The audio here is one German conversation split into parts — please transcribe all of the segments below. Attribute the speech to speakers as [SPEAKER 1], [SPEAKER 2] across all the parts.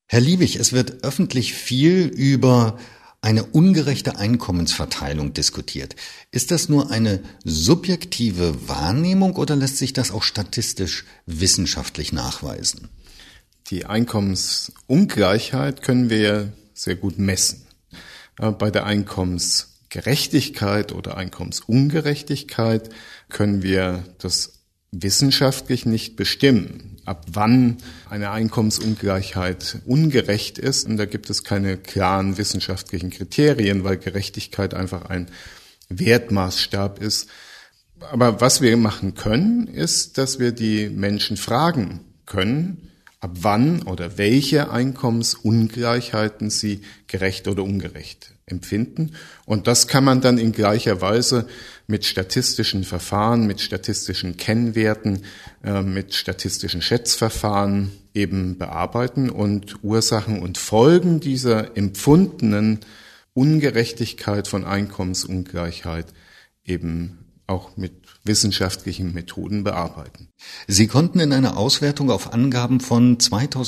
[SPEAKER 1] Herr Liebig, es wird öffentlich viel über eine ungerechte Einkommensverteilung diskutiert. Ist das nur eine subjektive Wahrnehmung oder lässt sich das auch statistisch wissenschaftlich nachweisen?
[SPEAKER 2] Die Einkommensungleichheit können wir sehr gut messen. Bei der Einkommensgerechtigkeit oder Einkommensungerechtigkeit können wir das wissenschaftlich nicht bestimmen, ab wann eine Einkommensungleichheit ungerecht ist. Und da gibt es keine klaren wissenschaftlichen Kriterien, weil Gerechtigkeit einfach ein Wertmaßstab ist. Aber was wir machen können, ist, dass wir die Menschen fragen können, ab wann oder welche Einkommensungleichheiten sie gerecht oder ungerecht empfinden. Und das kann man dann in gleicher Weise mit statistischen Verfahren, mit statistischen Kennwerten, mit statistischen Schätzverfahren eben bearbeiten und Ursachen und Folgen dieser empfundenen Ungerechtigkeit von Einkommensungleichheit eben auch mit wissenschaftlichen Methoden bearbeiten.
[SPEAKER 1] Sie konnten in einer Auswertung auf Angaben von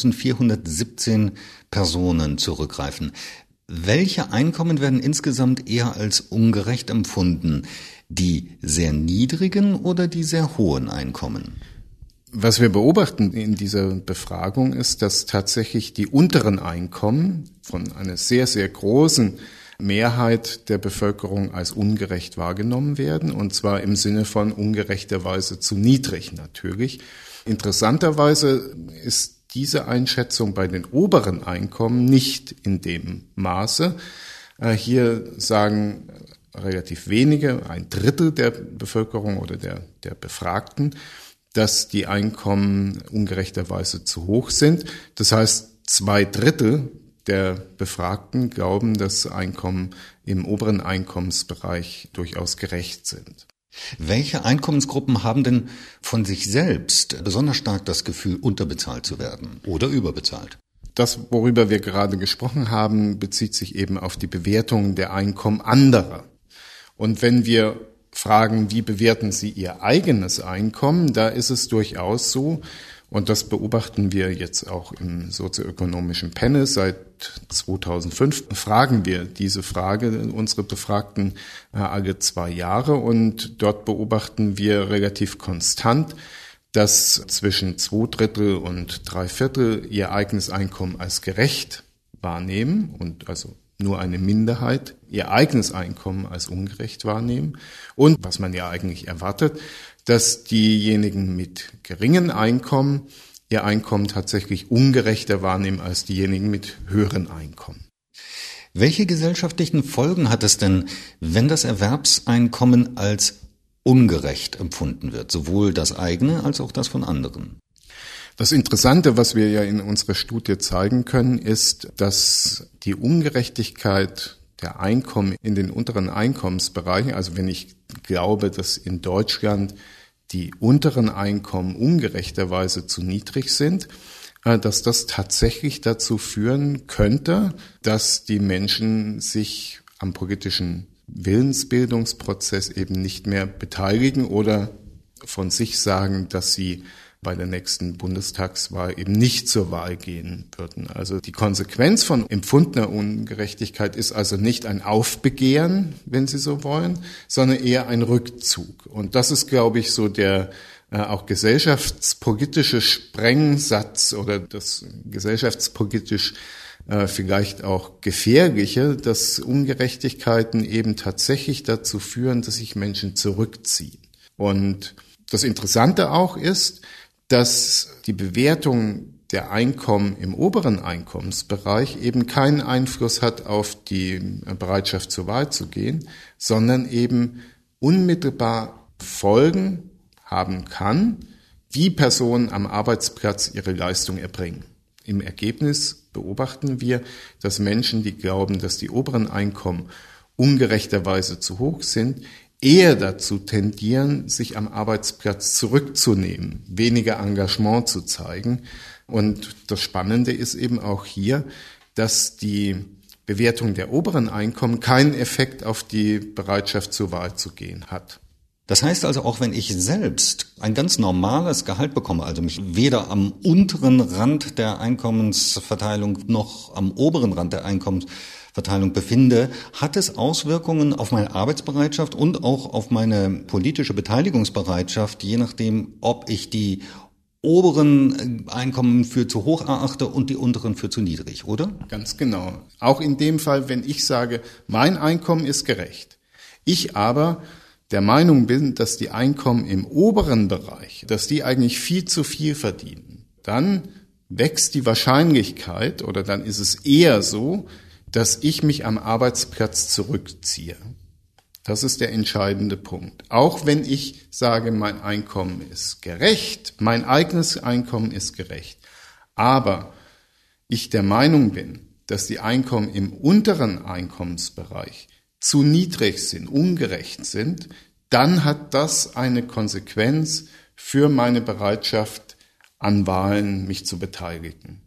[SPEAKER 1] 2417 Personen zurückgreifen. Welche Einkommen werden insgesamt eher als ungerecht empfunden? Die sehr niedrigen oder die sehr hohen Einkommen?
[SPEAKER 2] Was wir beobachten in dieser Befragung ist, dass tatsächlich die unteren Einkommen von einer sehr, sehr großen Mehrheit der Bevölkerung als ungerecht wahrgenommen werden, und zwar im Sinne von ungerechterweise zu niedrig natürlich. Interessanterweise ist diese Einschätzung bei den oberen Einkommen nicht in dem Maße. Hier sagen relativ wenige, 1/3 der Bevölkerung oder der Befragten, dass die Einkommen ungerechterweise zu hoch sind. Das heißt, 2/3 der Befragten glauben, dass Einkommen im oberen Einkommensbereich durchaus gerecht sind.
[SPEAKER 1] Welche Einkommensgruppen haben denn von sich selbst besonders stark das Gefühl, unterbezahlt zu werden oder überbezahlt?
[SPEAKER 2] Das, worüber wir gerade gesprochen haben, bezieht sich eben auf die Bewertung der Einkommen anderer. Und wenn wir fragen, wie bewerten Sie Ihr eigenes Einkommen, da ist es durchaus so, und das beobachten wir jetzt auch im sozioökonomischen Panel. Seit 2005 fragen wir diese Frage, unsere Befragten, alle 2 Jahre. Und dort beobachten wir relativ konstant, dass zwischen 2/3 und 3/4 ihr eigenes Einkommen als gerecht wahrnehmen und also nur eine Minderheit ihr eigenes Einkommen als ungerecht wahrnehmen. Und was man ja eigentlich erwartet, dass diejenigen mit geringen Einkommen ihr Einkommen tatsächlich ungerechter wahrnehmen als diejenigen mit höheren Einkommen.
[SPEAKER 1] Welche gesellschaftlichen Folgen hat es denn, wenn das Erwerbseinkommen als ungerecht empfunden wird, sowohl das eigene als auch das von anderen?
[SPEAKER 2] Das Interessante, was wir ja in unserer Studie zeigen können, ist, dass die Ungerechtigkeit der Einkommen in den unteren Einkommensbereichen, also wenn ich glaube, dass in Deutschland die unteren Einkommen ungerechterweise zu niedrig sind, dass das tatsächlich dazu führen könnte, dass die Menschen sich am politischen Willensbildungsprozess eben nicht mehr beteiligen oder von sich sagen, dass sie bei der nächsten Bundestagswahl eben nicht zur Wahl gehen würden. Also die Konsequenz von empfundener Ungerechtigkeit ist also nicht ein Aufbegehren, wenn Sie so wollen, sondern eher ein Rückzug. Und das ist, glaube ich, so der auch gesellschaftspolitische Sprengsatz oder das gesellschaftspolitisch vielleicht auch gefährliche, dass Ungerechtigkeiten eben tatsächlich dazu führen, dass sich Menschen zurückziehen. Und das Interessante auch ist, dass die Bewertung der Einkommen im oberen Einkommensbereich eben keinen Einfluss hat auf die Bereitschaft zur Wahl zu gehen, sondern eben unmittelbar Folgen haben kann, wie Personen am Arbeitsplatz ihre Leistung erbringen. Im Ergebnis beobachten wir, dass Menschen, die glauben, dass die oberen Einkommen ungerechterweise zu hoch sind, eher dazu tendieren, sich am Arbeitsplatz zurückzunehmen, weniger Engagement zu zeigen. Und das Spannende ist eben auch hier, dass die Bewertung der oberen Einkommen keinen Effekt auf die Bereitschaft zur Wahl zu gehen hat.
[SPEAKER 1] Das heißt also, auch wenn ich selbst ein ganz normales Gehalt bekomme, also mich weder am unteren Rand der Einkommensverteilung noch am oberen Rand der Einkommensverteilung befinde, hat es Auswirkungen auf meine Arbeitsbereitschaft und auch auf meine politische Beteiligungsbereitschaft, je nachdem, ob ich die oberen Einkommen für zu hoch erachte und die unteren für zu niedrig, oder?
[SPEAKER 2] Ganz genau. Auch in dem Fall, wenn ich sage, mein Einkommen ist gerecht, ich aber der Meinung bin, dass die Einkommen im oberen Bereich, dass die eigentlich viel zu viel verdienen, dann wächst die Wahrscheinlichkeit oder dann ist es eher so, dass ich mich am Arbeitsplatz zurückziehe. Das ist der entscheidende Punkt. Auch wenn ich sage, mein Einkommen ist gerecht, mein eigenes Einkommen ist gerecht, aber ich der Meinung bin, dass die Einkommen im unteren Einkommensbereich zu niedrig sind, ungerecht sind, dann hat das eine Konsequenz für meine Bereitschaft, an Wahlen mich zu beteiligen.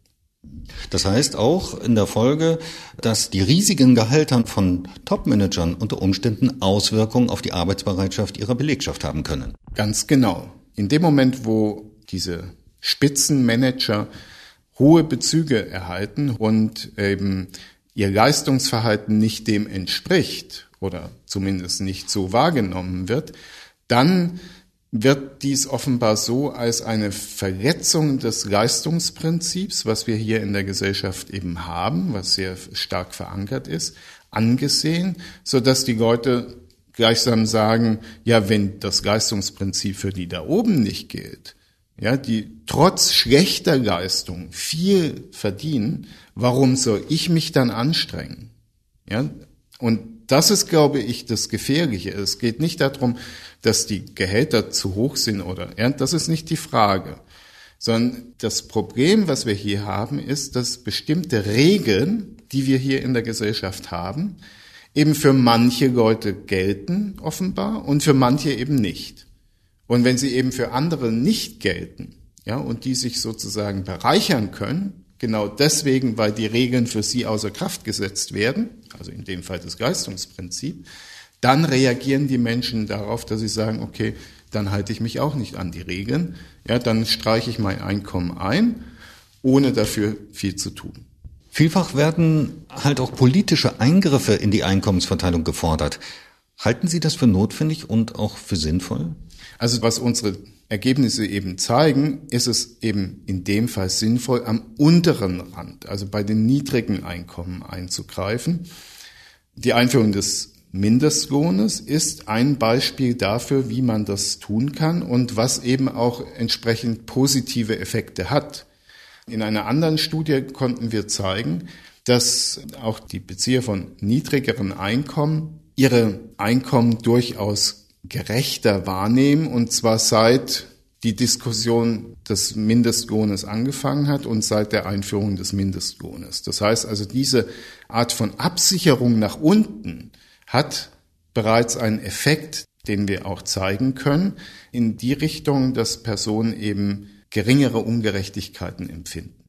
[SPEAKER 1] Das heißt auch in der Folge, dass die riesigen Gehälter von Top-Managern unter Umständen Auswirkungen auf die Arbeitsbereitschaft ihrer Belegschaft haben können.
[SPEAKER 2] Ganz genau. In dem Moment, wo diese Spitzenmanager hohe Bezüge erhalten und eben ihr Leistungsverhalten nicht dem entspricht oder zumindest nicht so wahrgenommen wird, dann wird dies offenbar so als eine Verletzung des Leistungsprinzips, was wir hier in der Gesellschaft eben haben, was sehr stark verankert ist, angesehen, so dass die Leute gleichsam sagen, ja, wenn das Leistungsprinzip für die da oben nicht gilt, ja, die trotz schlechter Leistung viel verdienen, warum soll ich mich dann anstrengen? Ja, und das ist, glaube ich, das Gefährliche. Es geht nicht darum, dass die Gehälter zu hoch sind oder, ja, das ist nicht die Frage. Sondern das Problem, was wir hier haben, ist, dass bestimmte Regeln, die wir hier in der Gesellschaft haben, eben für manche Leute gelten, offenbar, und für manche eben nicht. Und wenn sie eben für andere nicht gelten, ja, und die sich sozusagen bereichern können, genau deswegen, weil die Regeln für sie außer Kraft gesetzt werden, also in dem Fall das Leistungsprinzip, dann reagieren die Menschen darauf, dass sie sagen, okay, dann halte ich mich auch nicht an die Regeln, ja, dann streiche ich mein Einkommen ein, ohne dafür viel zu tun.
[SPEAKER 1] Vielfach werden halt auch politische Eingriffe in die Einkommensverteilung gefordert. Halten Sie das für notwendig und auch für sinnvoll?
[SPEAKER 2] Also was unsere Ergebnisse eben zeigen, ist es eben in dem Fall sinnvoll, am unteren Rand, also bei den niedrigen Einkommen einzugreifen. Die Einführung des Mindestlohnes ist ein Beispiel dafür, wie man das tun kann und was eben auch entsprechend positive Effekte hat. In einer anderen Studie konnten wir zeigen, dass auch die Bezieher von niedrigeren Einkommen ihre Einkommen durchaus gerechter wahrnehmen, und zwar seit die Diskussion des Mindestlohnes angefangen hat und seit der Einführung des Mindestlohnes. Das heißt also, diese Art von Absicherung nach unten hat bereits einen Effekt, den wir auch zeigen können, in die Richtung, dass Personen eben geringere Ungerechtigkeiten empfinden.